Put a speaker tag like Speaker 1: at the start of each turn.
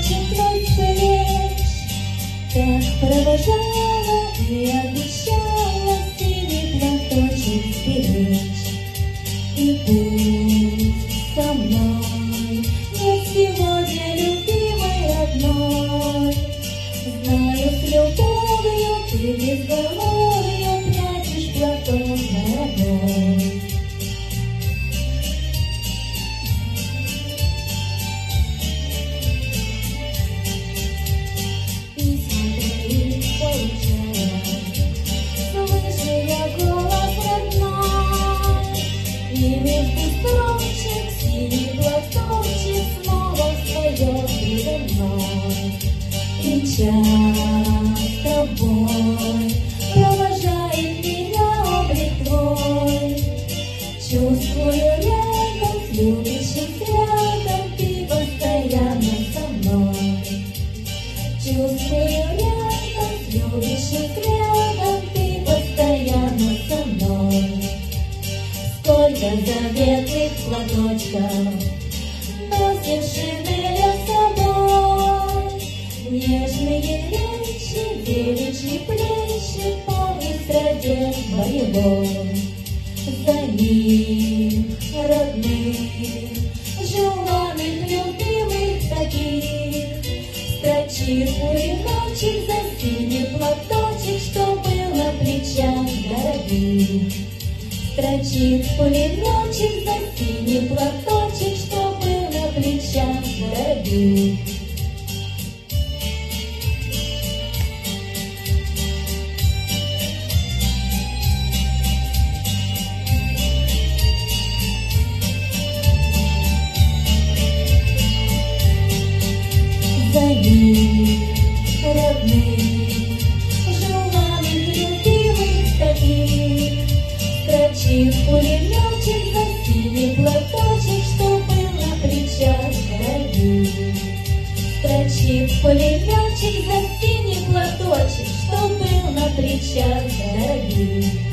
Speaker 1: плачет твой плеч. Так провожала и обещала синий платочек сберечь. И будь со мной, нет сегодня любимой родной. Знаю, с любовью ты безголовью прячешь платок дорогой. Час с тобой провожает меня облик твой. Чувствую рядом, с любящим взглядом ты постоянно со мной. Чувствую рядом, с любящим взглядом ты постоянно со мной. Сколько заветных платочков носишь шинеля с собой. Нежные речи, девичьи плечи, помнит страдец боевой. За ним родных, желанных, любимых таких, строчит пулеметчик за синий платочек, что был на плечах дорогих. Строчит пулеметчик за синий платочек, что был на плечах дорогих. За них родных, желанных, любимых таких, строчит пулеметчик за синий платочек, что был на плечах дорогих. Строчит пулеметчик за синий платочек, что был на плечах дорогих.